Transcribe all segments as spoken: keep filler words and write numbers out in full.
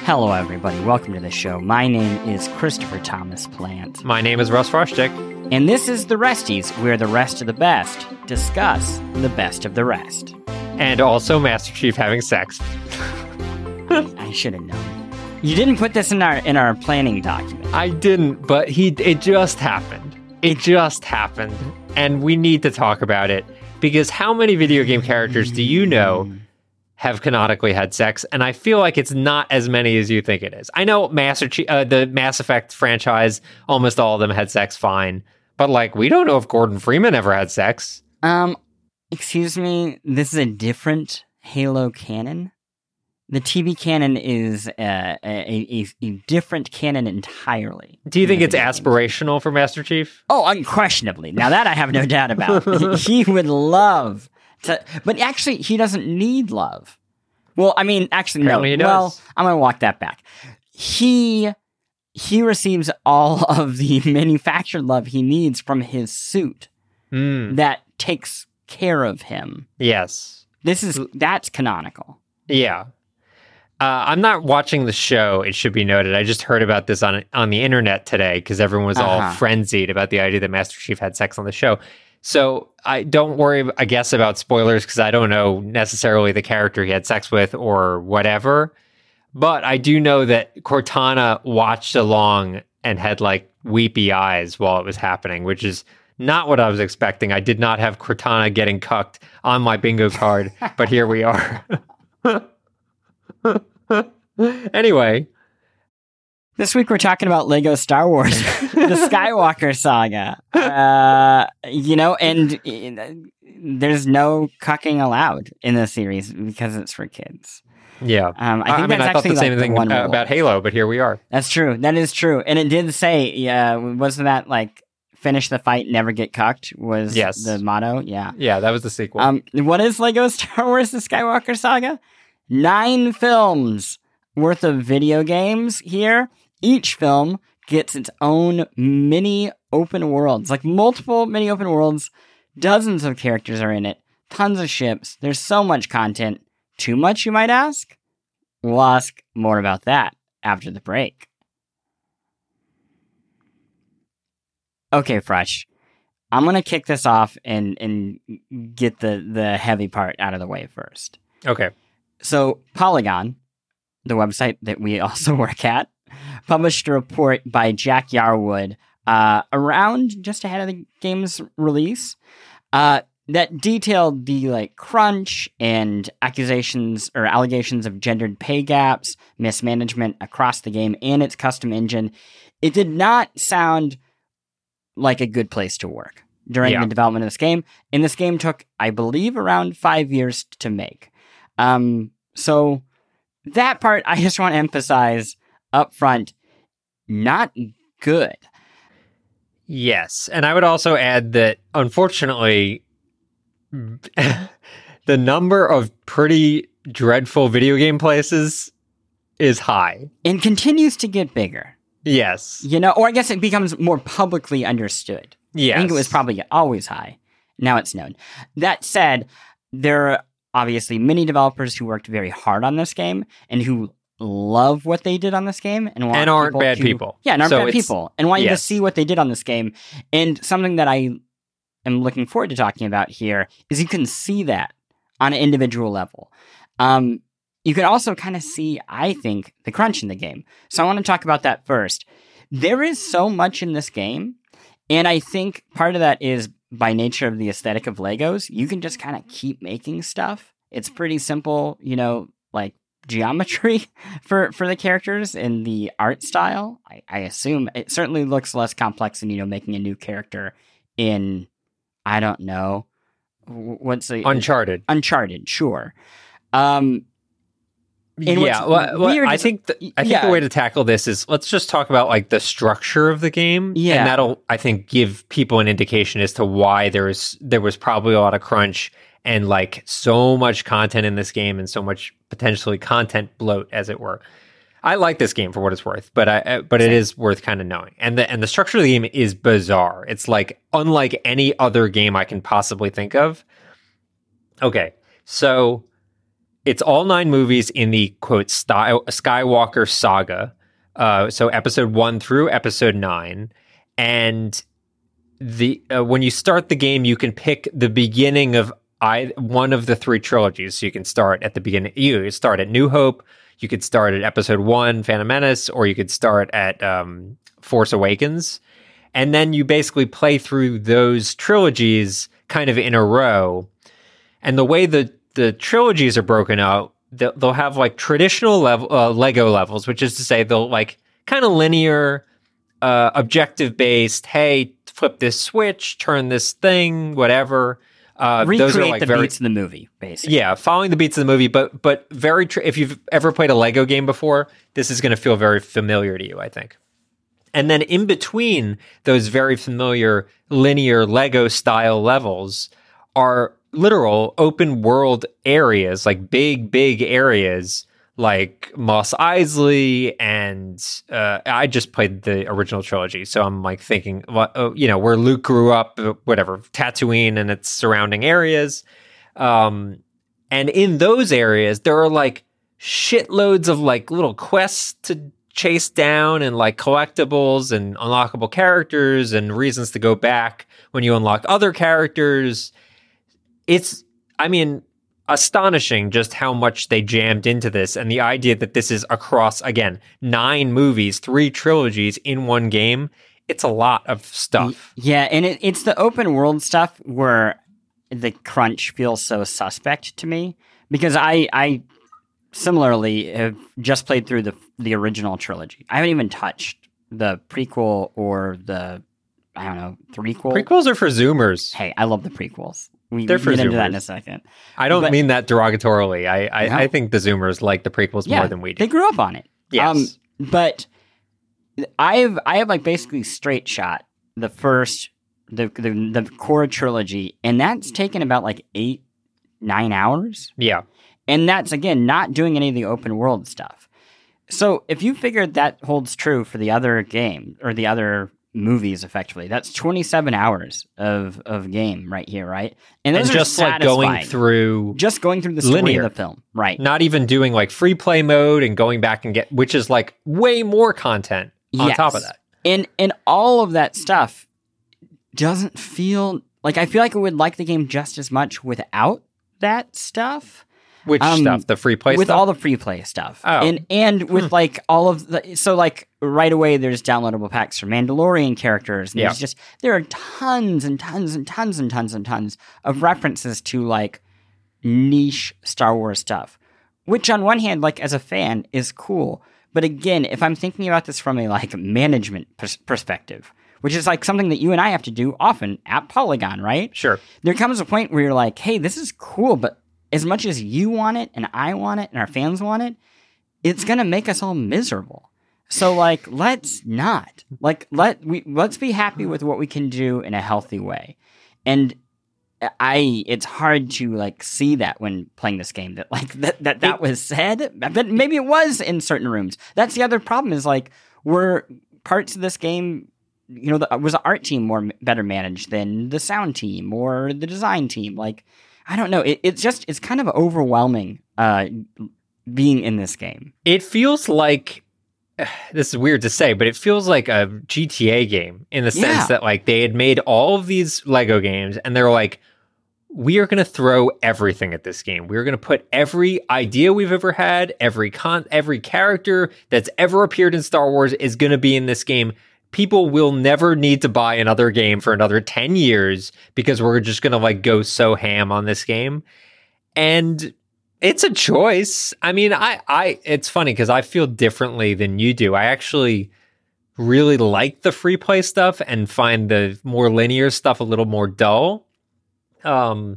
Hello, everybody. Welcome to the show. My name is Christopher Thomas Plant. My name is Russ Frostick. And this is The Resties, where the rest of the best discuss the best of the rest. And also Master Chief having sex. I should have known. You didn't put this in our in our planning document. I didn't, but he it just happened. It just happened. And we need to talk about it. Because how many video game characters do you know have canonically had sex? And I feel like it's not as many as you think it is. I know Master Chief, uh, the Mass Effect franchise, almost all of them had sex fine. But, like, we don't know if Gordon Freeman ever had sex. Um, excuse me, this is a different Halo canon? The T V canon is uh, a, a, a different canon entirely. Do you think it's aspirational games. for Master Chief? Oh, unquestionably. Now that I have no doubt about. He would love to, but actually he doesn't need love. Well, I mean, actually, Apparently no. He well, does. I'm going to walk that back. He he receives all of the manufactured love he needs from his suit mm. that takes care of him. Yes. This is, that's canonical. Yeah. Uh, I'm not watching the show, it should be noted. I just heard about this on on the internet today because everyone was all Uh-huh. frenzied about the idea that Master Chief had sex on the show. So I don't worry, I guess, about spoilers because I don't know necessarily the character he had sex with or whatever. But I do know that Cortana watched along and had like weepy eyes while it was happening, which is not what I was expecting. I did not have Cortana getting cucked on my bingo card, but here we are. Anyway, this week we're talking about Lego Star Wars, the Skywalker saga. Uh, you know, and uh, there's no cucking allowed in the series because it's for kids. yeah. Um, I think I mean, that's I thought actually the same like thing the one uh, rule. about Halo, but here we are. That's true. That is true. And it did say, yeah, wasn't that like finish the fight, never get cucked was Yes. the motto? Yeah. Yeah, that was the sequel. Um, what is Lego Star Wars, the Skywalker saga? Nine films worth of video games here. Each film gets its own mini open worlds, like multiple mini open worlds. Dozens of characters are in it. Tons of ships. There's so much content. Too much, you might ask? We'll ask more about that after the break. Okay, Fresh. I'm going to kick this off and, and get the, the heavy part out of the way first. okay. So, Polygon, the website that we also work at, published a report by Jack Yarwood uh, around just ahead of the game's release uh, that detailed the like crunch and accusations or allegations of gendered pay gaps, mismanagement across the game and its custom engine. It did not sound like a good place to work during Yeah. the development of this game. And this game took, I believe, around five years to make. Um, so that part I just want to emphasize up front, not good. Yes. And I would also add that, unfortunately, the number of pretty dreadful video game places is high. And continues to get bigger. Yes. You know, or I guess it becomes more publicly understood. Yes. I think it was probably always high. Now it's known. That said, there are obviously many developers who worked very hard on this game and who love what they did on this game and want And aren't people bad to- people. Yeah, and aren't So bad it's- people and want you to yes. see what they did on this game. And something that I am looking forward to talking about here is you can see that on an individual level. Um, you can also kind of see, I think, the crunch in the game. So I want to talk about that first. There is so much in this game, and I think part of that is by nature of the aesthetic of Legos. You can just kind of keep making stuff. It's pretty simple, you know, like geometry for, for the characters and the art style. I, I assume it certainly looks less complex than, you know, making a new character in, I don't know, what's the... Uncharted. Uncharted, sure. Um, and yeah, what's well, well, weird I is- think the, I think yeah. the way to tackle this is let's just talk about like the structure of the game, Yeah. and that'll I think give people an indication as to why there was there was probably a lot of crunch and like so much content in this game and so much potentially content bloat, as it were. I like this game for what it's worth, but I uh, but it is worth kind of knowing. And the and the structure of the game is bizarre. It's like unlike any other game I can possibly think of. Okay, so it's all nine movies in the quote style Skywalker saga. Uh, so episode one through episode nine, and the uh, when you start the game, you can pick the beginning of I, one of the three trilogies. So you can start at the beginning. You start at New Hope. You could start at episode one, Phantom Menace, or you could start at um, Force Awakens. And then you basically play through those trilogies kind of in a row. And the way the, the trilogies are broken out, they'll, they'll have like traditional level uh, Lego levels, which is to say they'll like kind of linear, uh, objective based. Hey, flip this switch, turn this thing, whatever. Uh, Recreate those are like the very, beats of the movie, basically. Yeah, following the beats of the movie, but but very. Tr- if you've ever played a Lego game before, this is going to feel very familiar to you, I think. And then in between those very familiar linear Lego style levels are literal open world areas, like big big areas, like Mos Eisley, and uh, I just played the original trilogy, so I'm like thinking, well, you know, where Luke grew up, whatever, Tatooine and its surrounding areas. Um, and in those areas, there are like shitloads of like little quests to chase down and like collectibles and unlockable characters and reasons to go back when you unlock other characters. It's, I mean, astonishing just how much they jammed into this, and the idea that this is across, again, nine movies, three trilogies in one game. It's a lot of stuff. Yeah, and it, it's the open world stuff where the crunch feels so suspect to me, because I, I similarly have just played through the the original trilogy. I haven't even touched the prequel or the, I don't know, threequel. Prequels are for Zoomers. Hey, I love the prequels. We They're can for get into Zoomers. that in a second. I don't But- mean that derogatorily. I I, No. I think the Zoomers like the prequels Yeah, more than we do. they grew up on it. Yes. Um, but I've I have like basically straight shot the first the, the the core trilogy, and that's taken about like eight nine hours, Yeah. and that's again not doing any of the open world stuff. So if you figured that holds true for the other game or the other movies, effectively, that's twenty-seven hours of of game right here, right? And And those are just like going satisfying. through, just going through the story linear. of the film, right? not even doing like free play mode and going back and get, which is like way more content on Yes. top of that. And and all of that stuff doesn't feel like, I feel like I would like the game just as much without that stuff. Which Um, stuff? The free play with stuff? all the free play stuff. Oh. And and with like all of the, so like right away there's downloadable packs for Mandalorian characters. And Yeah. there's just, there are tons and tons and tons and tons and tons of references to like niche Star Wars stuff, which on one hand, like as a fan, is cool. But again, if I'm thinking about this from a like management pers- perspective, which is like something that you and I have to do often at Polygon, right? Sure. There comes a point where you're like, hey, this is cool, but as much as you want it and I want it and our fans want it, it's gonna make us all miserable. So like, let's not. Like let we let's be happy with what we can do in a healthy way. And I it's hard to like see that when playing this game, that like that that, that was said, but maybe it was in certain rooms. That's the other problem, is like, were parts of this game, you know, the, was the art team more better managed than the sound team or the design team? Like, I don't know. It, it's just, it's kind of overwhelming uh, being in this game. It feels like, this is weird to say, but it feels like a G T A game in the sense Yeah. that like they had made all of these Lego games and they're like, we are going to throw everything at this game. We're going to put every idea we've ever had, every con, every character that's ever appeared in Star Wars is going to be in this game. People will never need to buy another game for another ten years because we're just going to like go so ham on this game. And it's a choice. I mean, I, I, it's funny because I feel differently than you do. I actually really like the free play stuff and find the more linear stuff a little more dull. Um,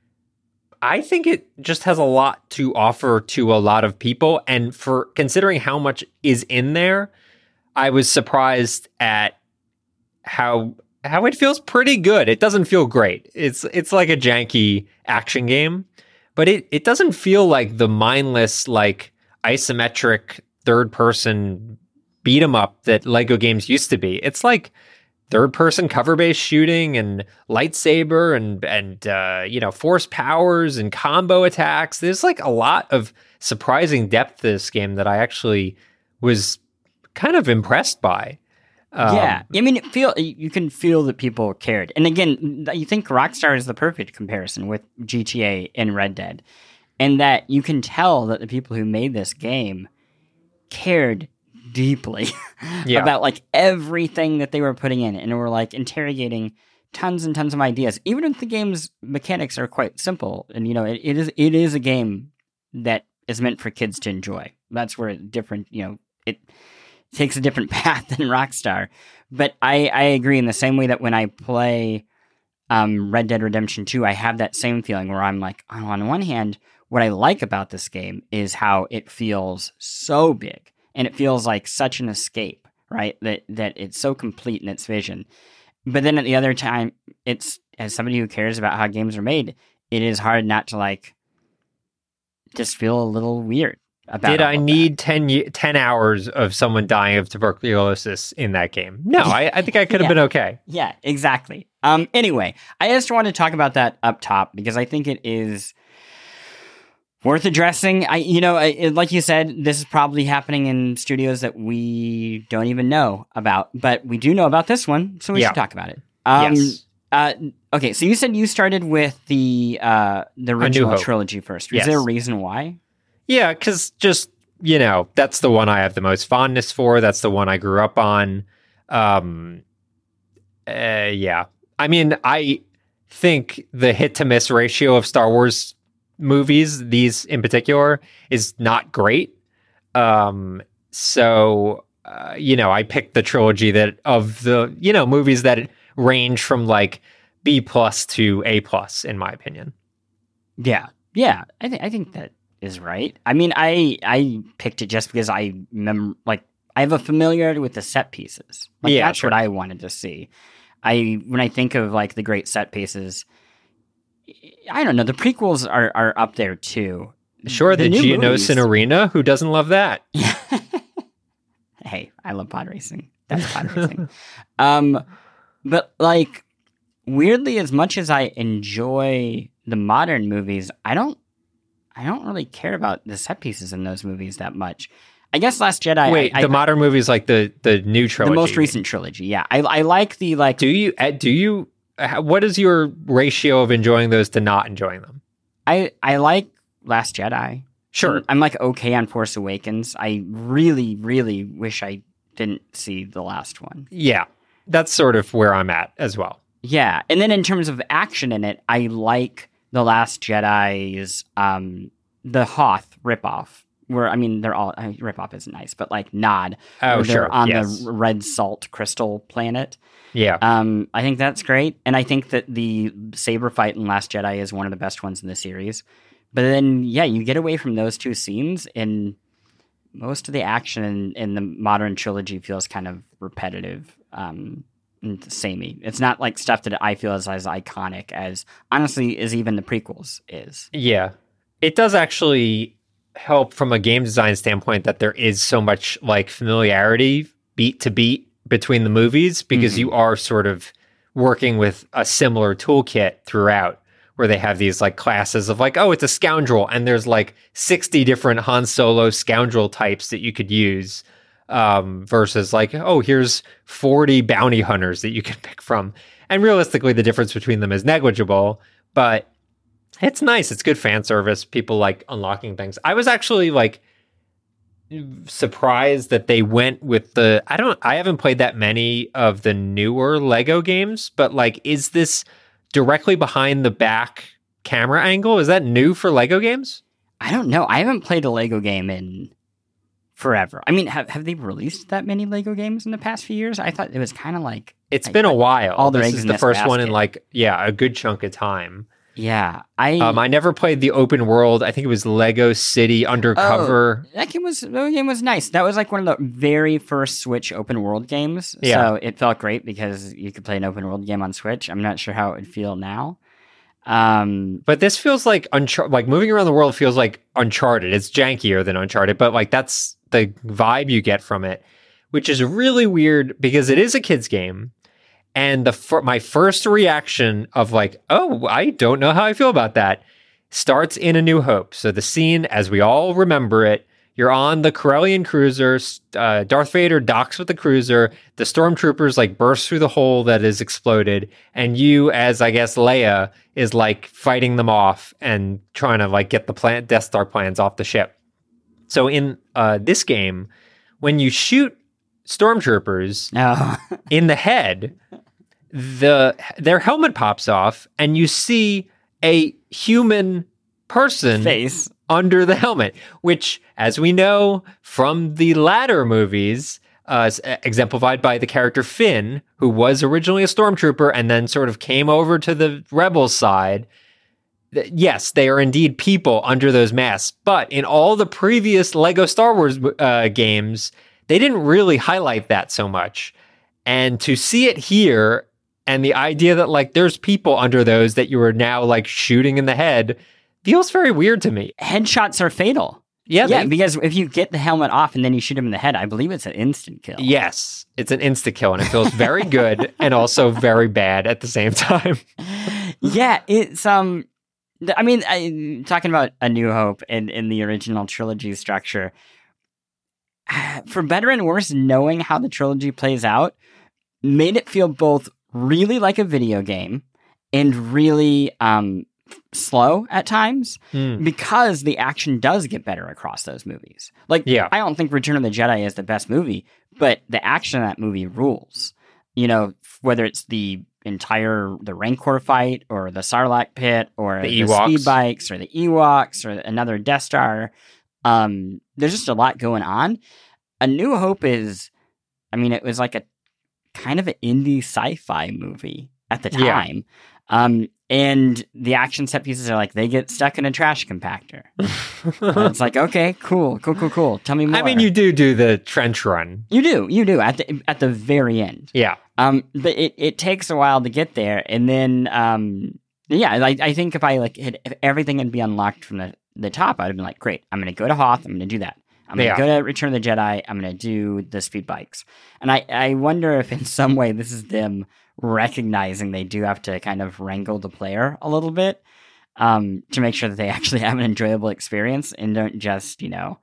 I think it just has a lot to offer to a lot of people. And for considering how much is in there, I was surprised at how how it feels pretty good. It doesn't feel great. It's it's like a janky action game, but it, it doesn't feel like the mindless, like isometric third person beat 'em up that Lego games used to be. It's like third-person cover-based shooting and lightsaber and and uh, you know force powers and combo attacks. There's like a lot of surprising depth to this game that I actually was kind of impressed by. Um, yeah, I mean, it feel you can feel that people cared, and again, you think Rockstar is the perfect comparison with G T A and Red Dead, and that you can tell that the people who made this game cared deeply yeah. about like everything that they were putting in, and were like interrogating tons and tons of ideas, even if the game's mechanics are quite simple. And you know, it, it is it is a game that is meant for kids to enjoy. That's where it different, you know, it takes a different path than Rockstar. But I, I agree in the same way that when I play um, Red Dead Redemption two, I have that same feeling where I'm like, oh, on one hand, what I like about this game is how it feels so big. And it feels like such an escape, right? That that it's so complete in its vision. But then at the other time, it's, as somebody who cares about how games are made, it is hard not to like just feel a little weird about it. Did I need ten, ten hours of someone dying of tuberculosis in that game? No, I, I think I could have yeah. been okay. Yeah, exactly. Um. Anyway, I just wanted to talk about that up top because I think it is worth addressing. I, you know, I, like you said, this is probably happening in studios that we don't even know about, but we do know about this one, so we Yeah. should talk about it. Um, Yes. Uh, okay, so you said you started with the uh, the original Hope. trilogy first. Is Yes. there a reason why? Yeah, because just, you know, that's the one I have the most fondness for. That's the one I grew up on. Um, uh, yeah. I mean, I think the hit to miss ratio of Star Wars movies, these in particular, is not great. Um, so, uh, you know, I picked the trilogy that of the, you know, movies that range from like B plus to A plus, in my opinion. Yeah, yeah. I think I think that is right. I mean, I I picked it just because I mem like I have a familiarity with the set pieces. Like, Yeah, that's sure. what I wanted to see. I when I think of like the great set pieces, I don't know. The prequels are are up there too. Sure, the, new Geonosis movies- Arena. Who doesn't love that? Hey, I love pod racing. That's pod racing. Um, but like weirdly, as much as I enjoy the modern movies, I don't. I don't really care about the set pieces in those movies that much. I guess Last Jedi. Wait, I, the I, modern movies like the the new trilogy. the most recent trilogy. Yeah, I I like the like. Do you uh, do you? uh, What is your ratio of enjoying those to not enjoying them? I I like Last Jedi. Sure. I'm, I'm like okay on Force Awakens. I really really wish I didn't see the last one. Yeah, that's sort of where I'm at as well. Yeah, and then in terms of action in it, I like the Last Jedi's um the Hoth ripoff. Where I mean, they're all I mean, ripoff isn't nice, but like nod. Oh, where they're sure. on yes. the red salt crystal planet. Yeah. Um, I think that's great, and I think that the saber fight in Last Jedi is one of the best ones in the series. But then, yeah, you get away from those two scenes, and most of the action in, in the modern trilogy feels kind of repetitive, um, and samey. It's not like stuff that I feel is as iconic as, honestly, as even the prequels is. Yeah. It does actually help from a game design standpoint that there is so much like familiarity beat to beat between the movies because Mhm. you are sort of working with a similar toolkit throughout where they have these like classes of like, oh, it's a scoundrel. And there's like sixty different Han Solo scoundrel types that you could use um, versus like, oh, here's forty bounty hunters that you can pick from. And realistically, the difference between them is negligible, but it's nice. It's good fan service. People like unlocking things. I was actually like surprised that they went with the, I don't, I haven't played that many of the newer Lego games, but like, is this directly behind the back camera angle? Is that new for Lego games? I don't know. I haven't played a Lego game in forever. I mean, have have they released that many Lego games in the past few years? I thought it was kind of like It's like, been a while. all their this eggs is in the this first one in basket. like, yeah, a good chunk of time. yeah. I Um, I never played the open world. I think it was Lego City Undercover. that game was that game was nice. That was like one of the very first Switch open world games. Yeah. So it felt great because you could play an open world game on Switch. I'm not sure how it would feel now. Um, But this feels like Unchar- like moving around the world feels like Uncharted. It's jankier than Uncharted, but like that's the vibe you get from it, which is really weird because it is a kid's game. And the fir- my first reaction of like, oh, I don't know how I feel about that, starts in A New Hope. So the scene, as we all remember it, you're on the Corellian cruiser. Uh, Darth Vader docks with the cruiser. The stormtroopers like burst through the hole that is exploded, and you, as I guess Leia, is like fighting them off and trying to like get the plan- Death Star plans off the ship. So in uh, this game, when you shoot stormtroopers Oh. in the head, the their helmet pops off, and you see a human person Face. under the helmet, which, as we know from the latter movies, uh, exemplified by the character Finn, who was originally a stormtrooper and then sort of came over to the rebel side. Th- yes, they are indeed people under those masks, but in all the previous Lego Star Wars uh, games, they didn't really highlight that so much. And to see it here, and the idea that like there's people under those that you are now like shooting in the head, feels very weird to me. Headshots are fatal. Yeah, Yeah, they- because if you get the helmet off and then you shoot him in the head, I believe it's an instant kill. Yes, it's an insta kill, and it feels very good and also very bad at the same time. Yeah, it's um th- I mean, I, talking about A New Hope and in the original trilogy structure, for better and worse, knowing how the trilogy plays out made it feel both really like a video game and really um slow at times, Hmm. because the action does get better across those movies. Like, Yeah. I don't think Return of the Jedi is the best movie, but the action in that movie rules. You know, whether it's the entire the Rancor fight or the Sarlacc pit or The the, Ewoks. speed bikes or the Ewoks or another Death Star, um, there's just a lot going on. A New Hope is, I mean, it was like a kind of an indie sci-fi movie at the Yeah. time. Um, and the action set pieces are like, they get stuck in a trash compactor. And it's like, okay, cool, cool, cool, cool. Tell me more. I mean, you do do the trench run. you do, you do at the at the very end. Yeah. Um, but it, it takes a while to get there, and then um, yeah, like I think if I like had if everything had be unlocked from the the top, I'd have been like, great, I'm gonna go to Hoth, I'm gonna do that. I'm gonna Yeah. go to Return of the Jedi. I'm gonna do the speed bikes, and I I wonder if in some way this is them recognizing they do have to kind of wrangle the player a little bit, um, to make sure that they actually have an enjoyable experience and don't just, you know,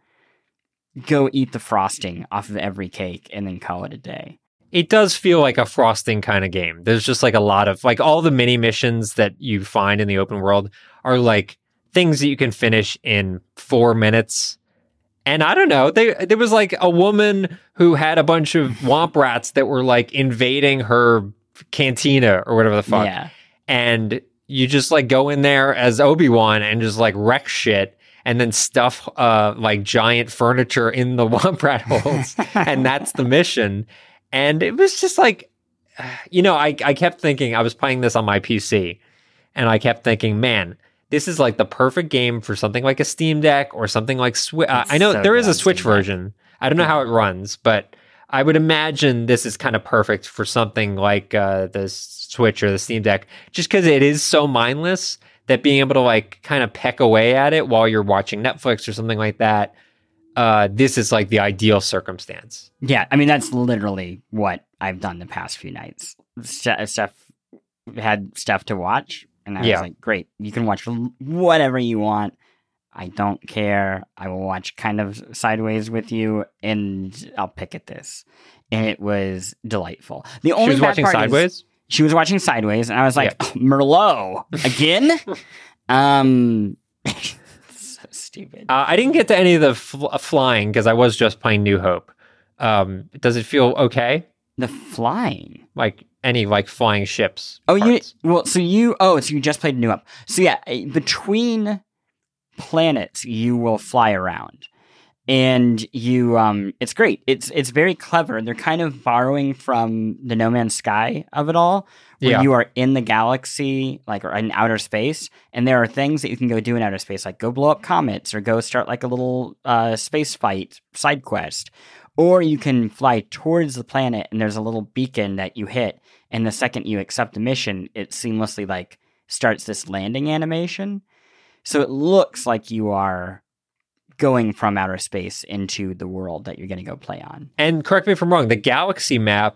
go eat the frosting off of every cake and then call it a day. It does feel like a frosting kind of game. There's just like a lot of like all the mini missions that you find in the open world are like things that you can finish in four minutes. And I don't know, they, there was like a woman who had a bunch of womp rats that were like invading her cantina or whatever the fuck. Yeah. And you just like go in there as Obi-Wan and just like wreck shit and then stuff uh like giant furniture in the womp rat holes. And that's the mission. And it was just like, you know, I, I kept thinking, I was playing this on my P C and I kept thinking, man, this is like the perfect game for something like a Steam Deck or something like Switch. Uh, I know so there is good a on Switch Steam Deck. version. I don't know how it runs, but I would imagine this is kind of perfect for something like uh, the Switch or the Steam Deck, just because it is so mindless that being able to like kind of peck away at it while you're watching Netflix or something like that, uh, this is like the ideal circumstance. Yeah, I mean, that's literally what I've done the past few nights. St- stuff had stuff to watch, and I Yeah. was like, great, you can watch l- whatever you want. I don't care. I will watch kind of sideways with you, and I'll pick at this. And it was delightful. The She only was bad watching part is- Sideways. she was watching Sideways, and I was like, oh, Merlot again? um, so stupid. Uh, I didn't get to any of the fl- uh, flying because I was just playing New Hope. Um, does it feel okay? The flying. Like any like flying ships? Oh, you parts? well, so you oh, so you just played New Up. So yeah, eh, between planets, you will fly around, and you um, it's great. It's it's very clever. They're kind of borrowing from the No Man's Sky of it all, where Yeah. you are in the galaxy, like or in outer space, and there are things that you can go do in outer space, like go blow up comets or go start like a little uh, space fight side quest. Or you can fly towards the planet, and there's a little beacon that you hit, and the second you accept the mission, it seamlessly like starts this landing animation. So it looks like you are going from outer space into the world that you're going to go play on. And correct me if I'm wrong. The galaxy map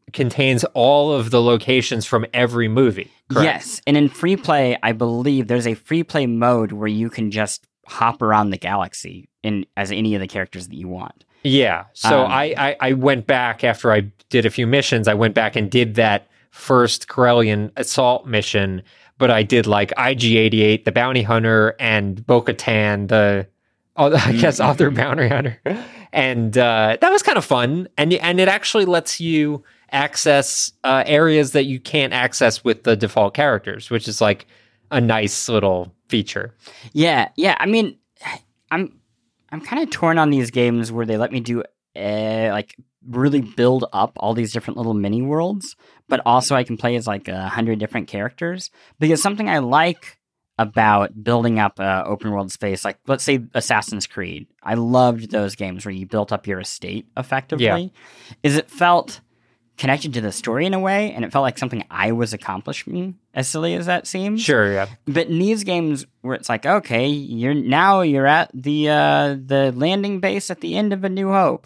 contains all of the locations from every movie. Correct? Yes, and in free play, I believe there's a free play mode where you can just hop around the galaxy in as any of the characters that you want. Yeah. So Um, I, I, I went back after I did a few missions. I went back and did that first Corellian assault mission, but I did like I G eighty-eight, the bounty hunter, and Bo-Katan, the oh, I guess Mm-hmm. other bounty hunter, and uh, that was kind of fun. And and it actually lets you access uh, areas that you can't access with the default characters, which is like a nice little feature. Yeah, yeah. I mean, I'm I'm kind of torn on these games where they let me do uh, like really build up all these different little mini worlds, but also I can play as like a hundred different characters. Because something I like about building up a open world space, like let's say Assassin's Creed, I loved those games where you built up your estate effectively. Yeah. Is it felt connected to the story in a way, and it felt like something I was accomplishing, as silly as that seems. Sure, yeah. But in these games where it's like, okay, you're now you're at the uh, the landing base at the end of A New Hope.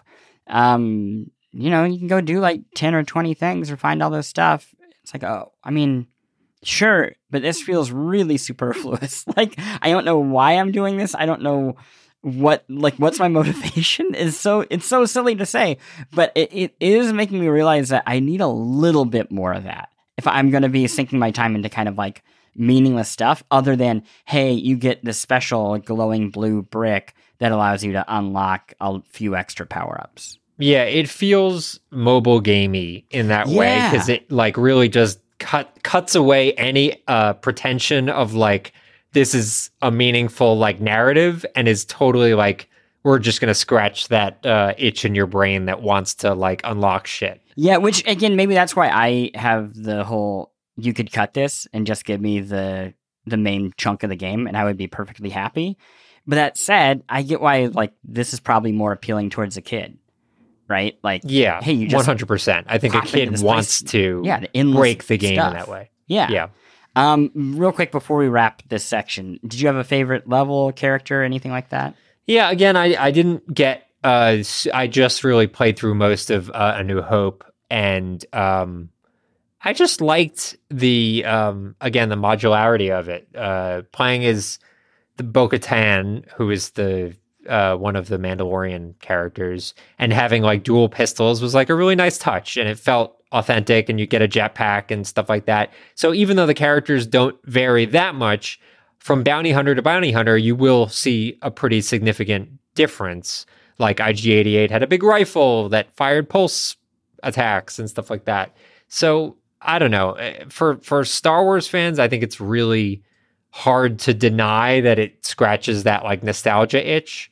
Um, you know, you can go do like ten or twenty things or find all this stuff. It's like, oh, I mean, sure, but this feels really superfluous. Like, I don't know why I'm doing this. I don't know what like what's my motivation. Is so it's so silly to say, but it, it is making me realize that I need a little bit more of that if I'm going to be sinking my time into kind of like meaningless stuff other than, hey, you get this special glowing blue brick that allows you to unlock a few extra power-ups. Yeah, it feels mobile gamey in that way Yeah. because it like really just cut cuts away any uh pretension of like this is a meaningful like narrative and is totally like we're just gonna scratch that uh, itch in your brain that wants to like unlock shit. Yeah, which again, maybe that's why I have the whole you could cut this and just give me the the main chunk of the game and I would be perfectly happy. But that said, I get why like this is probably more appealing towards a kid. Right? Like Yeah, hey, you just one hundred percent. I think a pop into kid this wants place. to Yeah, the endless break the game stuff. in that way. Yeah. Yeah. Um, real quick before we wrap this section, did you have a favorite level, character, anything like that? Yeah, again, I, I didn't get, uh, s- I just really played through most of uh, A New Hope, and um, I just liked the, um, again, the modularity of it. Uh, playing as the Bo-Katan, who is the uh, one of the Mandalorian characters, and having like dual pistols was like a really nice touch, and it felt authentic, and you get a jetpack and stuff like that. So even though the characters don't vary that much, from bounty hunter to bounty hunter, you will see a pretty significant difference. Like I G eighty-eight had a big rifle that fired pulse attacks and stuff like that. So I don't know. Eh, For for Star Wars fans, I think it's really hard to deny that it scratches that like nostalgia itch.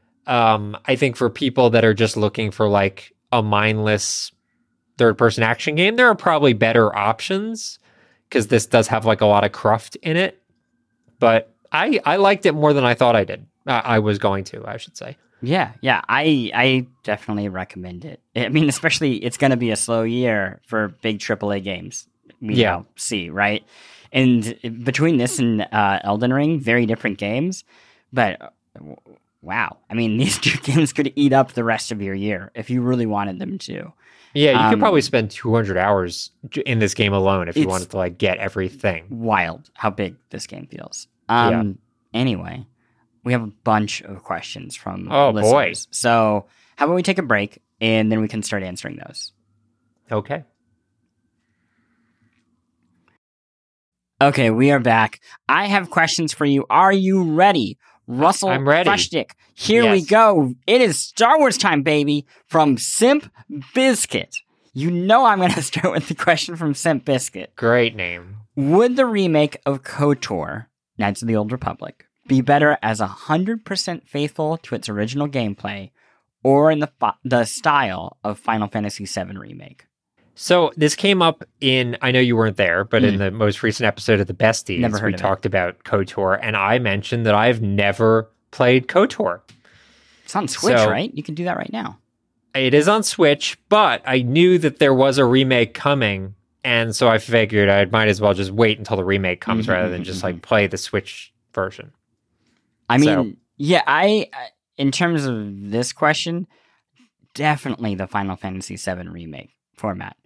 Um, I think for people that are just looking for like a mindless third person action game, there are probably better options because this does have like a lot of cruft in it. But I I liked it more than I thought I did. I, I was going to, I should say. Yeah, yeah, I I definitely recommend it. I mean, especially it's going to be a slow year for big triple A games. We Yeah. now see, right? And between this and uh, Elden Ring, very different games. But uh, w- wow, I mean, these two games could eat up the rest of your year if you really wanted them to. Yeah, you Um, could probably spend two hundred hours j- in this game alone if you It's- wanted to like get everything. Wild how big this game feels. Um, Anyway, we have a bunch of questions from Oh, boy. listeners. So how about we take a break and then we can start answering those. Okay. Okay, we are back. I have questions for you. Are you ready? Russell I'm ready. Frushtick. Here we Yes. go. It is Star Wars time, baby, from Simp Biscuit. You know I'm going to start with the question from Simp Biscuit. Great name. Would the remake of KOTOR, Knights of the Old Republic, be better as one hundred percent faithful to its original gameplay or in the fi- the style of Final Fantasy seven Remake? So this came up in, I know you weren't there, but in the most recent episode of the Besties, Hmm. Never heard we of it. talked about KOTOR, and I mentioned that I've never played KOTOR. It's on Switch, So- right? You can do that right now. It is on Switch, but I knew that there was a remake coming, and so I figured I might as well just wait until the remake comes Mhm, rather than mhm, just mhm. like play the Switch version. I mean, So- yeah, I, I- in terms of this question, definitely the Final Fantasy seven Remake format.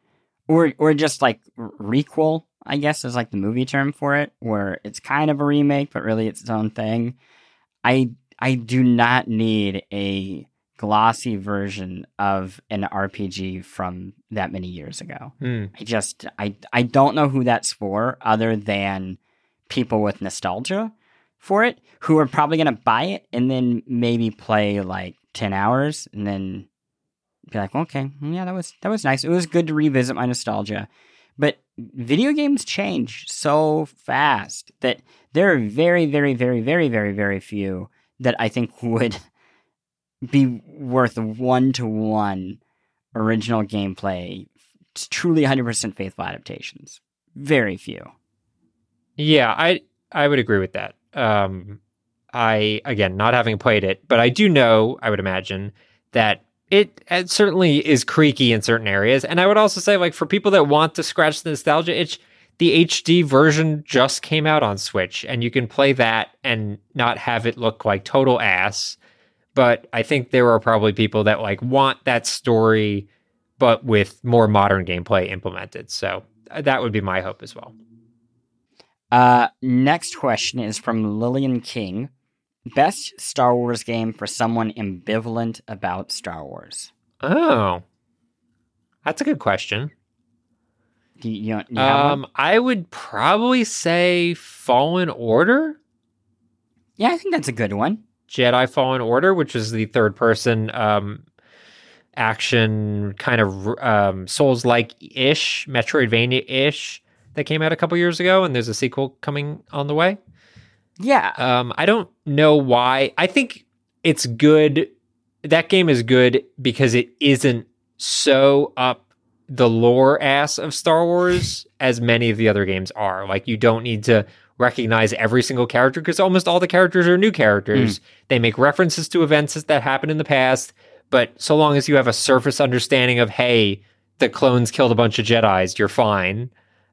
or or just like requel, I guess is like the movie term for it, where it's kind of a remake, but really it's its own thing. I I do not need a glossy version of an R P G from that many years ago. Mm. I just I I don't know who that's for, other than people with nostalgia for it, who are probably going to buy it and then maybe play like ten hours and then be like, okay, yeah, that was that was nice. It was good to revisit my nostalgia. But video games change so fast that there are very, very, very, very, very, very few that I think would be worth one-to-one original gameplay, truly one hundred percent faithful adaptations. Very few. Yeah, I I would agree with that. Um, I, again, not having played it, but I do know, I would imagine, that it, it certainly is creaky in certain areas. And I would also say, like, for people that want to scratch the nostalgia itch, the H D version just came out on Switch, and you can play that and not have it look like total ass. But I think there are probably people that, like, want that story, but with more modern gameplay implemented. So that would be my hope as well. Uh, next question is from Lillian King. Best Star Wars game for someone ambivalent about Star Wars? Oh, that's a good question. Do you, you, you have um, one? I would probably say Fallen Order. Yeah, I think that's a good one. Jedi Fallen Order, which is the third person um, action kind of um, Souls-like-ish, Metroidvania-ish that came out a couple years ago, and there's a sequel coming on the way. Yeah. Um, I don't know why. I think it's good. That game is good because it isn't so up the lore ass of Star Wars as many of the other games are. Like, you don't need to recognize every single character because almost all the characters are new characters. Mm. They make references to events that happened in the past, but so long as you have a surface understanding of, hey, the clones killed a bunch of Jedis, you're fine.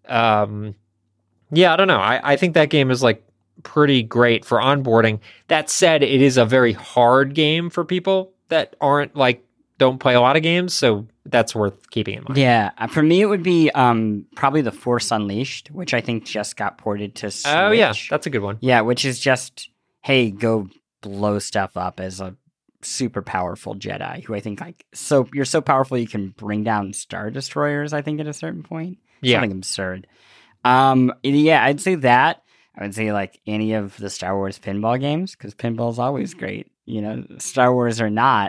Um, yeah, I don't know. I, I think that game is like pretty great for onboarding. That said, it is a very hard game for people that aren't like, don't play a lot of games. So that's worth keeping in mind. Yeah. For me, it would be um, probably The Force Unleashed, which I think just got ported to Switch. Oh yeah, that's a good one. Yeah, which is just, hey, go blow stuff up as a super powerful Jedi who I think like, so you're so powerful you can bring down Star Destroyers, I think, at a certain point. Yeah. Something absurd. Um, yeah, I'd say that. I would say like any of the Star Wars pinball games, because pinball is always great, you know, Star Wars or not.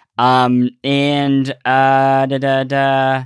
Um, and uh, da da da.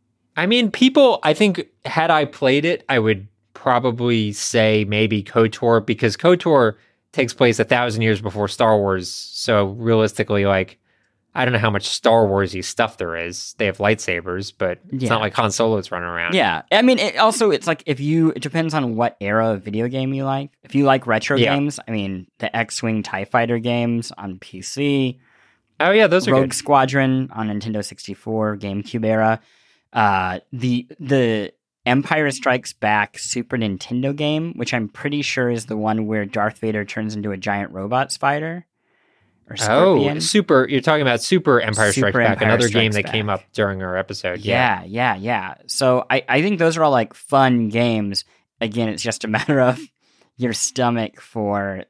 I mean, people, I think had I played it, I would probably say maybe KOTOR, because KOTOR takes place a thousand years before Star Wars. So realistically, like, I don't know how much Star Wars-y stuff there is. They have lightsabers, but it's Yeah. not like Han Solo's running around. Yeah, I mean, it also, it's like if you, it depends on what era of video game you like. If you like retro Yeah. games, I mean, the X-Wing TIE Fighter games on P C, Oh yeah, those are Rogue good. Squadron on Nintendo sixty-four, GameCube era, uh, the the Empire Strikes Back Super Nintendo game, which I'm pretty sure is the one where Darth Vader turns into a giant robot spider. Or Scorpion. Oh, Super, you're talking about Super Empire Strikes Super Back, Empire another Strikes game that Back. came up during our episode. Yeah, yeah, yeah. So I, I think those are all like fun games. Again, it's just a matter of your stomach for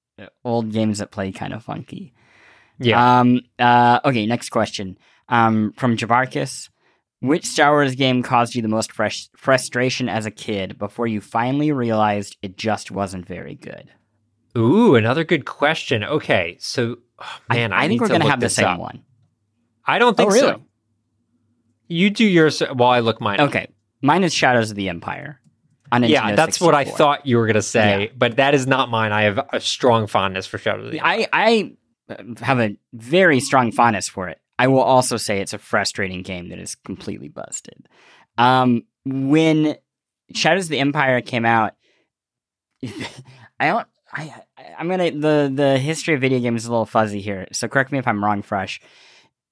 old games that play kind of funky. Yeah. Um. Uh. Okay. Next question. Um. From Javarkis. Which Star Wars game caused you the most fresh frustration as a kid before you finally realized it just wasn't very good? Ooh, another good question. Okay, so oh, man, I, I, I think need we're to gonna look have the this same up. one. I don't think Oh, really? so. You do yours while I look mine up. Okay. Mine is Shadows of the Empire. On Nintendo Yeah, that's what I sixty-four. thought you were gonna say, Yeah. but that is not mine. I have a strong fondness for Shadow of the Empire. I, I have a very strong fondness for it. I will also say it's a frustrating game that is completely busted. Um, when Shadows of the Empire came out, I don't. I I'm gonna the the history of video games is a little fuzzy here, so correct me if I'm wrong, Fresh.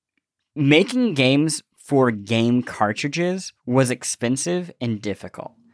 Making games for game cartridges was expensive and difficult.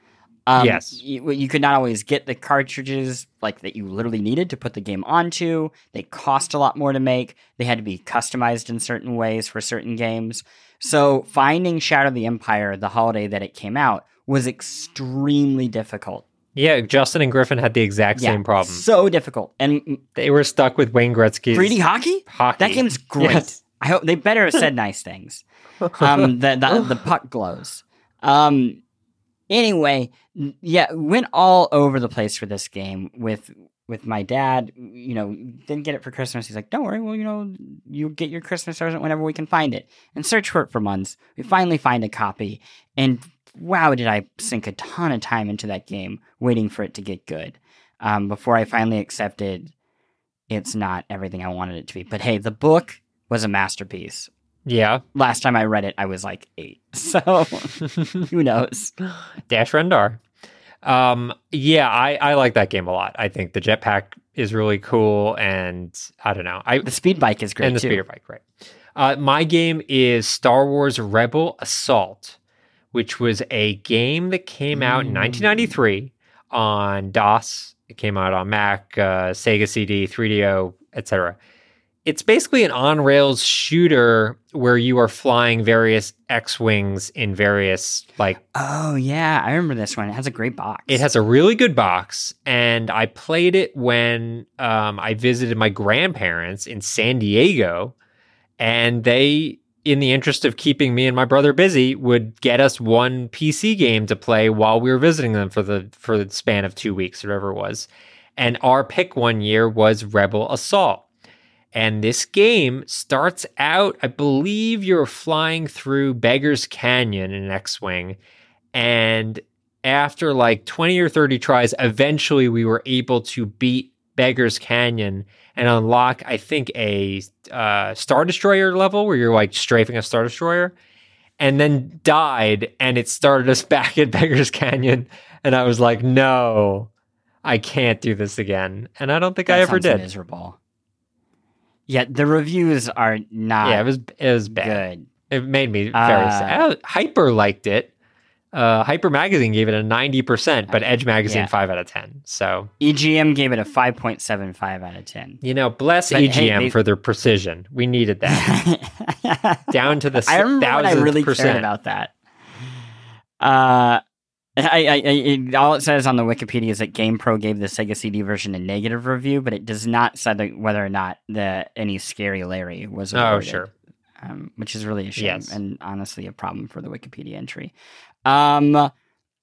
Um, Yes. you, you could not always get the cartridges like that you literally needed to put the game onto. They cost a lot more to make. They had to be customized in certain ways for certain games. So finding Shadow of the Empire the holiday that it came out was extremely difficult. Yeah, Justin and Griffin had the exact Yeah, same problem. So difficult. And They were stuck with Wayne Gretzky's three D hockey? hockey. That game's great. Yes. I hope they better have said nice things. Um, the, the the puck glows. Um, anyway, yeah, went all over the place for this game with with my dad. You know, didn't get it for Christmas. He's like, "Don't worry, well, you know, you get your Christmas present whenever we can find it." And search for it for months. We finally find a copy, and wow, did I sink a ton of time into that game, waiting for it to get good. Um, before I finally accepted, it's not everything I wanted it to be. But hey, the book was a masterpiece. Yeah. Last time I read it, I was like eight. So who knows? Dash Rendar. Um, yeah, I, I like that game a lot. I think the jetpack is really cool, and I don't know. I The speed bike is great and the too. speeder bike, right? Uh, my game is Star Wars Rebel Assault, which was a game that came out in nineteen ninety-three on DOS. It came out on Mac, uh, Sega C D, three D O, et cetera. It's basically an on-rails shooter where you are flying various X-Wings in various, like... Oh, yeah. I remember this one. It has a great box. It has a really good box, and I played it when um, I visited my grandparents in San Diego, and they, in the interest of keeping me and my brother busy, would get us one P C game to play while we were visiting them for the for the span of two weeks, or whatever it was. And our pick one year was Rebel Assault. And this game starts out, I believe you're flying through Beggar's Canyon in an X-Wing. And after like twenty or thirty tries, eventually we were able to beat Beggar's Canyon and unlock, I think, a uh, Star Destroyer level where you're like strafing a Star Destroyer. And then died, and it started us back at Beggar's Canyon. And I was like, no, I can't do this again. And I don't think That I ever sounds did. miserable. Yeah, the reviews are not Yeah, it was it was bad. good. It made me very Uh, sad. Hyper liked it. Uh, Hyper Magazine gave it a ninety percent, but Edge Magazine Yeah. five out of ten. So, E G M gave it a five point seven five out of ten. you know, bless But, E G M hey, they- for their precision. We needed that. Down to the I remember when I thousandth really percent. cared about that. Uh, I, I, I it, all it says on the Wikipedia is that GamePro gave the Sega C D version a negative review, but it does not say that whether or not the any Scary Larry was Oh, awarded, sure. um, which is really a shame Yes. and honestly a problem for the Wikipedia entry. Um,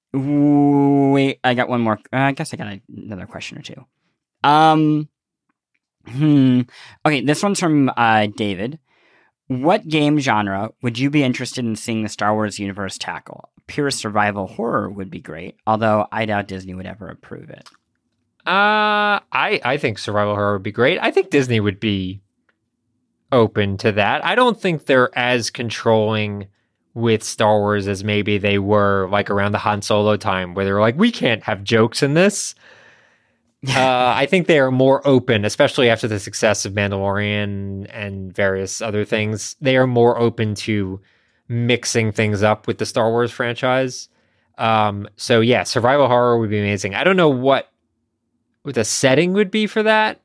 wait, I got one more. Uh, I guess I got another question or two. Um, hmm. Okay, this one's from uh, David. What game genre would you be interested in seeing the Star Wars universe tackle? Pure survival horror would be great, although I doubt Disney would ever approve it. Uh, I, I think survival horror would be great. I think Disney would be open to that. I don't think they're as controlling with Star Wars as maybe they were like around the Han Solo time, where they were like, we can't have jokes in this. uh, I think they are more open, especially after the success of Mandalorian and various other things. They are more open to mixing things up with the Star Wars franchise. Um, so yeah, survival horror would be amazing. I don't know what, what the setting would be for that.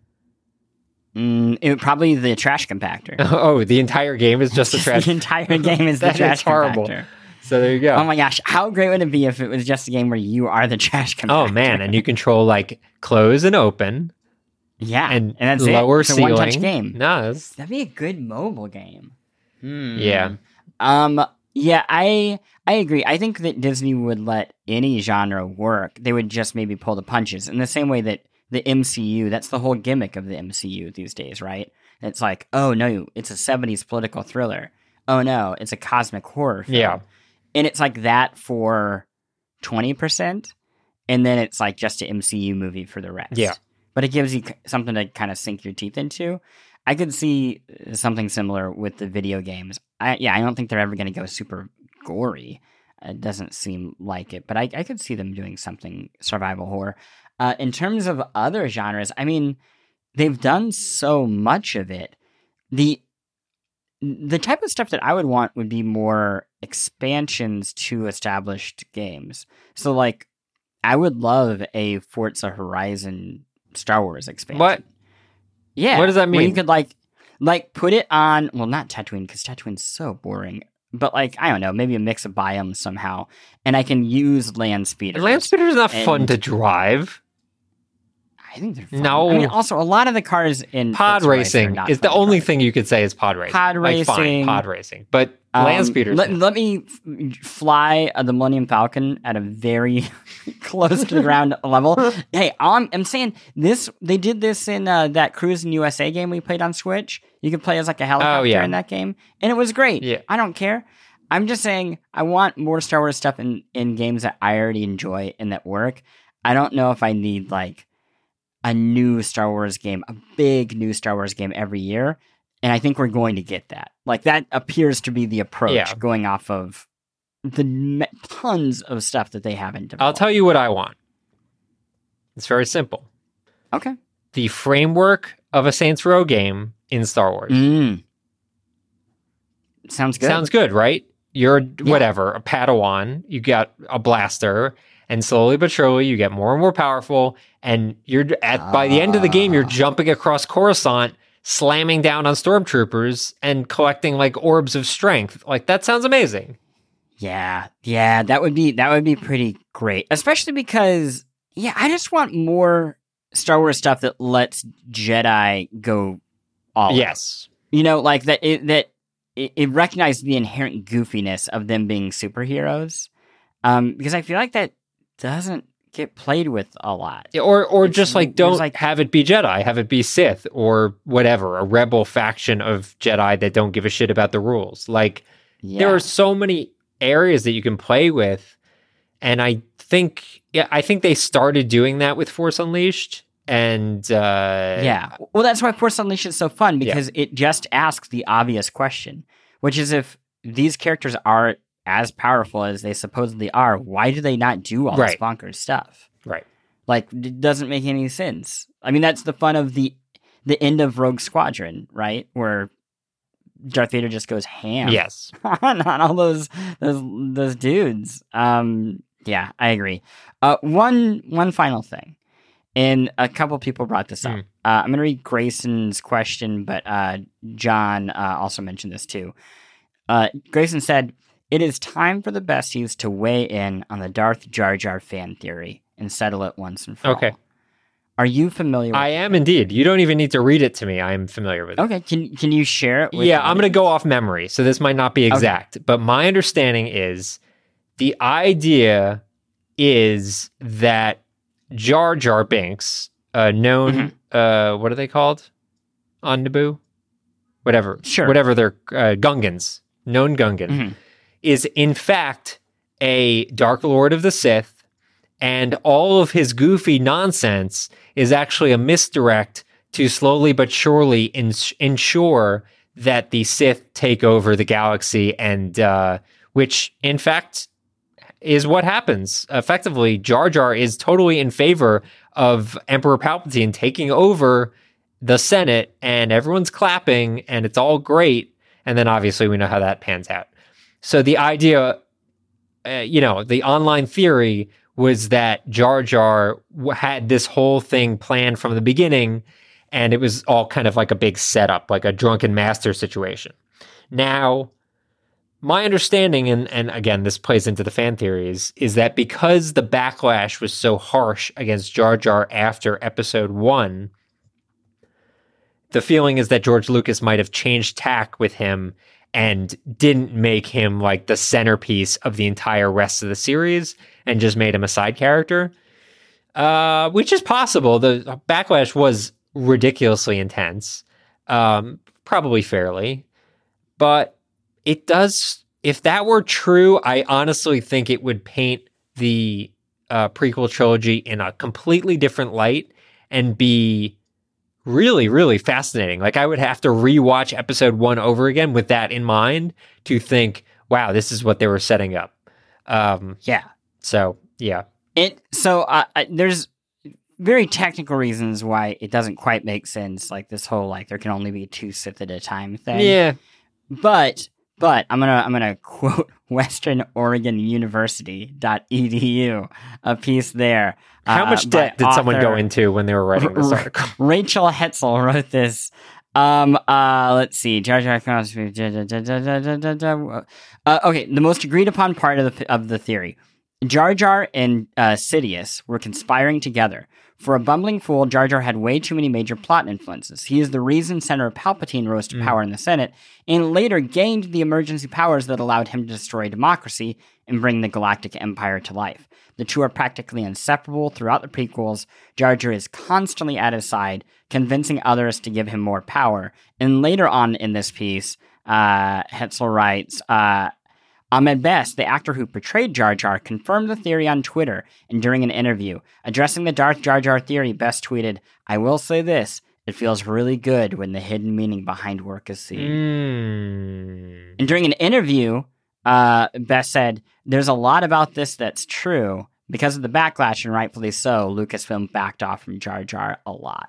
Mm, it would probably the trash compactor. Oh, the entire game is just a trash. The entire game is the That is trash horrible. compactor. So there you go. Oh my gosh, how great would it be if it was just a game where you are the trash compactor? Oh man, and you control like close and open yeah, and, and that's lower it. It's a ceiling. one-touch game. No, that's- That'd be a good mobile game. Hmm. Yeah. Um. Yeah, I I agree. I think that Disney would let any genre work. They would just maybe pull the punches in the same way that the M C U. That's the whole gimmick of the M C U these days, right? It's like, oh no, it's a seventies political thriller. Oh no, it's a cosmic horror film. Yeah. And it's like that for twenty percent, and then it's like just an M C U movie for the rest. Yeah. But it gives you c- something to kind of sink your teeth into. I could see something similar with the video games. I, yeah, I don't think they're ever going to go super gory. It doesn't seem like it, but I, I could see them doing something survival horror. Uh, in terms of other genres, I mean, they've done so much of it. The the type of stuff that I would want would be more expansions to established games. So, like, I would love a Forza Horizon Star Wars expansion. What? Yeah. What does that Where mean? you could like, like put it on, well, not Tatooine, because Tatooine's so boring. But like, I don't know, maybe a mix of biomes somehow. And I can use land speeders. Land speeders are not and- fun to drive. I think they're fun. No. I mean, also, a lot of the cars in Pod Forza Horizon are racing not is the fun only cars. thing you could say is pod racing. Pod Like, fine, racing. pod racing. But Um, land speeders. Let, let me f- fly uh, the Millennium Falcon at a very close to the ground level. Hey, I'm, I'm saying this. They did this in uh, that Cruis'n U S A game we played on Switch. You could play as like a helicopter yeah. in that game, and it was great. Yeah. I don't care. I'm just saying I want more Star Wars stuff in, in games that I already enjoy and that work. I don't know if I need like a new Star Wars game, a big new Star Wars game every year. And I think we're going to get that. Like, that appears to be the approach Yeah. going off of the me- tons of stuff that they haven't developed. I'll tell you what I want. It's very simple. Okay. The framework of a Saints Row game in Star Wars. Mm. Sounds good. Sounds good, right? You're whatever, a Padawan, you got a blaster, and slowly but surely you get more and more powerful, and you're at by the end of the game you're Ah. jumping across Coruscant, slamming down on stormtroopers and collecting like orbs of strength. Like, that sounds amazing. Yeah. Yeah, that would be that would be pretty great. Especially because yeah, I just want more Star Wars stuff that lets Jedi go all out. Yes. You know, like that it, that it, it recognized the inherent goofiness of them being superheroes. Um, because I feel like that doesn't get played with a lot. Yeah, or or It's- just like there's, don't like- have it be Jedi, have it be Sith or whatever, a rebel faction of Jedi that don't give a shit about the rules. Like, Yeah. there are so many areas that you can play with, and I think yeah, I think they started doing that with Force Unleashed, and uh, Yeah. Well, that's why Force Unleashed is so fun, because it just asks the obvious question, which is if these characters are as powerful as they supposedly are, why do they not do all Right. this bonkers stuff? right, Like, it doesn't make any sense. I mean, that's the fun of the the end of Rogue Squadron, right? Where Darth Vader just goes ham yes, on, on all those those those dudes. Um, yeah, I agree. Uh, one one final thing, and a couple people brought this up. Mm. Uh, I'm going to read Grayson's question, but uh, John uh, also mentioned this too. Uh, Grayson said, "It is time for the besties to weigh in on the Darth Jar Jar fan theory and settle it once and for Okay. all." Are you familiar with I am indeed. You don't even need to read it to me. I am familiar with it. Okay, can can you share it with Yeah, the I'm going to audience? go off memory, so this might not be exact, but my understanding is the idea is that Jar Jar Binks, uh, known, Mm-hmm. uh, what are they called on Naboo? Whatever, Sure. whatever they're uh, Gungans, known Gungan, Mhm. is in fact a Dark Lord of the Sith, and all of his goofy nonsense is actually a misdirect to slowly but surely ins- ensure that the Sith take over the galaxy, and uh, which in fact is what happens. Effectively, Jar Jar is totally in favor of Emperor Palpatine taking over the Senate, and everyone's clapping, and it's all great. And then obviously we know how that pans out. So the idea, uh, you know, the online theory was that Jar Jar w- had this whole thing planned from the beginning, and it was all kind of like a big setup, like a drunken master situation. Now, my understanding, and, and again, this plays into the fan theories, is that because the backlash was so harsh against Jar Jar after episode one, the feeling is that George Lucas might have changed tack with him and didn't make him like the centerpiece of the entire rest of the series and just made him a side character, uh, which is possible. The backlash was ridiculously intense, um, probably fairly, but it does, if that were true, I honestly think it would paint the uh, prequel trilogy in a completely different light and be really, really fascinating. Like, I would have to rewatch episode one over again with that in mind to think, wow, this is what they were setting up. Um, Yeah. so, yeah. It so uh, I, there's very technical reasons why it doesn't quite make sense. Like this whole like there can only be two Sith at a time thing. Yeah. But But I'm gonna I'm gonna quote Western Oregon University dot e d u, a piece there. How uh, much debt did someone go into when they were writing this article? Rachel Hetzel wrote this. Um, uh, let's see. Jar Jar uh, okay, the most agreed upon part of the of the theory. Jar Jar and uh, Sidious were conspiring together. For a bumbling fool, Jar Jar had way too many major plot influences. He is the reason Senator Palpatine rose to power mm. in the Senate, and later gained the emergency powers that allowed him to destroy democracy and bring the Galactic Empire to life. The two are practically inseparable throughout the prequels. Jar Jar is constantly at his side, convincing others to give him more power. And later on in this piece, uh, Hetzel writes, uh, Ahmed Best, the actor who portrayed Jar Jar, confirmed the theory on Twitter and during an interview. Addressing the Darth Jar Jar theory, Best tweeted, I will say this, it feels really good when the hidden meaning behind work is seen. Mm. And during an interview, uh, Best said, there's a lot about this that's true. Because of the backlash, and rightfully so, Lucasfilm backed off from Jar Jar a lot.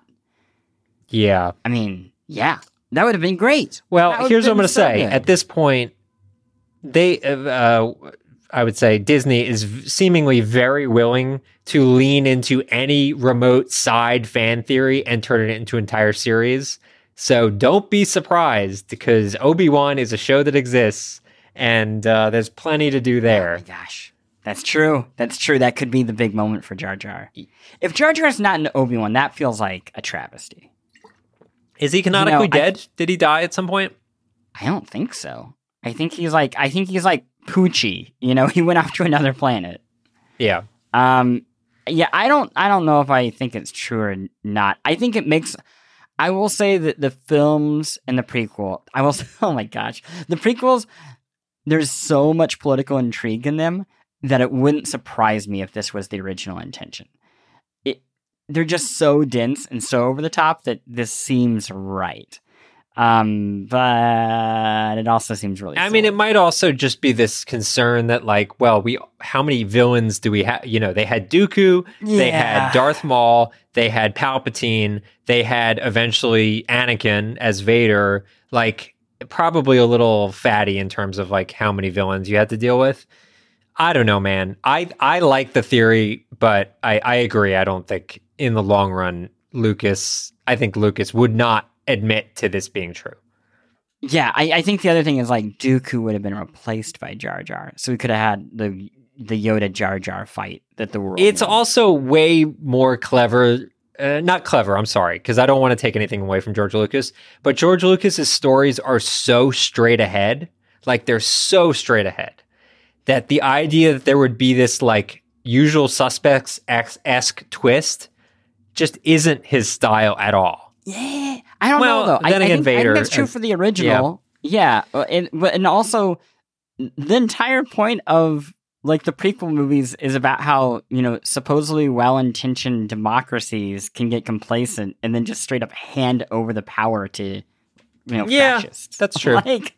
Yeah. I mean, yeah, that would have been great. Well, here's what I'm going to so say. Good. At this point, they, uh, I would say Disney is seemingly very willing to lean into any remote side fan theory and turn it into an entire series. So don't be surprised, because Obi-Wan is a show that exists, and uh, there's plenty to do there. Oh my gosh. That's true. That's true. That could be the big moment for Jar Jar. If Jar Jar is not in Obi-Wan, that feels like a travesty. Is he canonically you know, dead? I, Did he die at some point? I don't think so. I think he's like I think he's like Poochie. You know, he went off to another planet. Yeah. Um. Yeah. I don't. I don't know if I think it's true or not. I think it makes. I will say that the films and the prequel. I will. Say, oh my gosh, the prequels. There's so much political intrigue in them that it wouldn't surprise me if this was the original intention. It. They're just so dense and so over the top that this seems right. Um, but it also seems really. I silly. mean, it might also just be this concern that, like, well, we how many villains do we have? You know, they had Dooku, yeah. they had Darth Maul, they had Palpatine, they had eventually Anakin as Vader. Like, probably a little fatty in terms of like how many villains you had to deal with. I don't know, man. I I like the theory, but I I agree. I don't think in the long run, Lucas. I think Lucas would not admit to this being true. Yeah, I, I think the other thing is like Dooku would have been replaced by Jar Jar, so we could have had the the Yoda Jar Jar fight that the world. It's won. also way more clever. Uh, not clever, I'm sorry, because I don't want to take anything away from George Lucas, but George Lucas's stories are so straight ahead, like they're so straight ahead, that the idea that there would be this like Usual Suspects-esque twist just isn't his style at all. Yeah, I don't well, know though. Then I, again, I, think, Vader, I think that's true uh, for the original. Yeah, yeah. And, but and also the entire point of like the prequel movies is about how, you know, supposedly well-intentioned democracies can get complacent and then just straight up hand over the power to, you know, yeah, fascists. That's true. Like,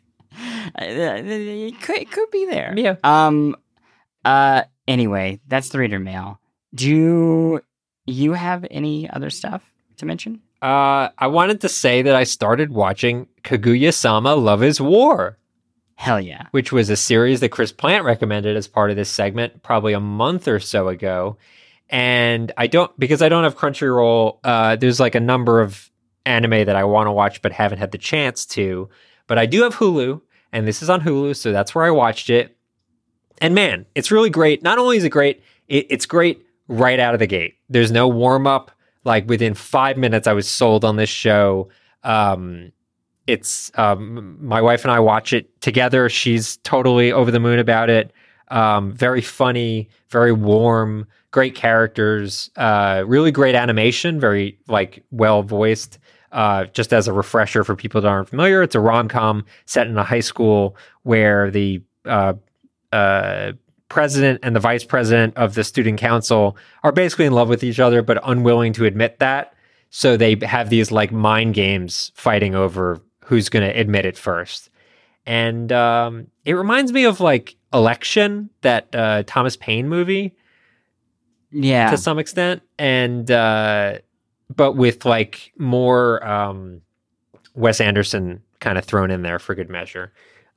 it could, it could be there. Yeah. Um. Uh. Anyway, that's the reader mail. Do you have any other stuff to mention? Uh, I wanted to say that I started watching Kaguya-sama Love is War. Hell yeah. Which was a series that Chris Plant recommended as part of this segment probably a month or so ago. And I don't, because I don't have Crunchyroll, uh, there's like a number of anime that I want to watch but haven't had the chance to. But I do have Hulu, and this is on Hulu, so that's where I watched it. And man, it's really great. Not only is it great, it, it's great right out of the gate. There's no warm-up. Like within five minutes, I was sold on this show. Um, it's um, my wife and I watch it together. She's totally over the moon about it. Um, very funny, very warm, great characters, uh, really great animation, very like well voiced. Uh, just as a refresher for people that aren't familiar, it's a rom-com set in a high school where the uh, uh, president and the vice president of the student council are basically in love with each other, but unwilling to admit that. So they have these like mind games fighting over who's going to admit it first. And um, it reminds me of like Election, that uh, Thomas Paine movie. Yeah. To some extent. And, uh, but with like more um, Wes Anderson kind of thrown in there for good measure.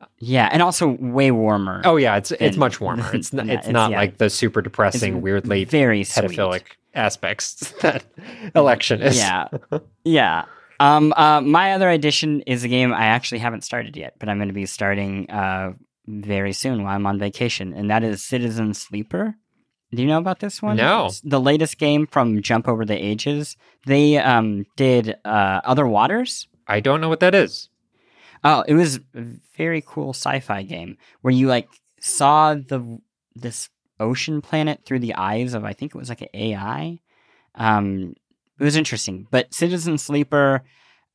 Yeah, and also way warmer. Oh yeah, it's it's And- much warmer. It's not Yeah, it's it's- not yeah. like the super depressing, It's weirdly very sweet. pedophilic aspects that Election is. Yeah, yeah. Um, uh, my other addition is a game I actually haven't started yet, but I'm going to be starting uh, very soon while I'm on vacation, and that is Citizen Sleeper. Do you know about this one? No. It's the latest game from Jump Over the Ages. They um, did uh, Other Waters. I don't know what that is. Oh, it was a very cool sci-fi game where you like saw the this ocean planet through the eyes of I think it was like an A I. Um, it was interesting, but Citizen Sleeper,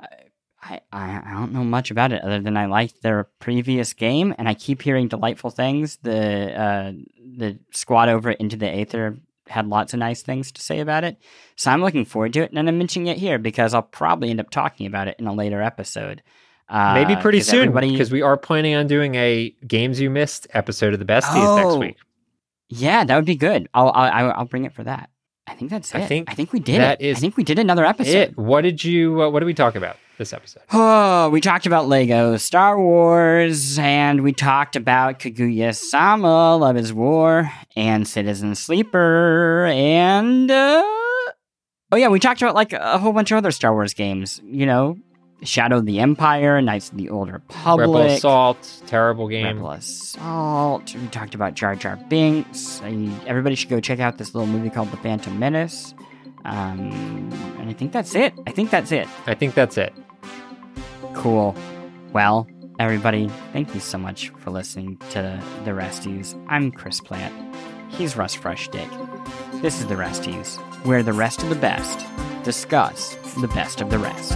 I, I I don't know much about it other than I liked their previous game, and I keep hearing delightful things. The uh, the squad over at Into the Aether had lots of nice things to say about it, so I'm looking forward to it, and I'm mentioning it here because I'll probably end up talking about it in a later episode. Uh, Maybe pretty 'cause soon, everybody- because we are planning on doing a Games You Missed episode of the Besties next Oh, week. Yeah, that would be good. I'll I'll, I'll bring it for that. I think that's it. I think I think we did that it. is I think we did another episode. It. What did you? Uh, what did we talk about this episode? Oh, we talked about Lego, Star Wars, and we talked about Kaguya-sama, Love is War, and Citizen Sleeper, and uh, oh yeah, we talked about like a whole bunch of other Star Wars games. You know, Shadow of the Empire, Knights of the Old Republic, Rebel Assault, terrible game. Rebel Assault. We talked about Jar Jar Binks. I, everybody should go check out this little movie called The Phantom Menace. Um, and I think that's it. I think that's it. I think that's it. Cool. Well, everybody, thank you so much for listening to The Resties. I'm Chris Plant. He's Russ Freshdick. This is The Resties, where the rest of the best discuss the best of the rest.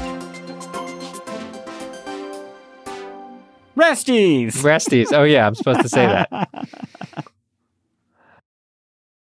Resties! Resties. Oh yeah, I'm supposed to say that.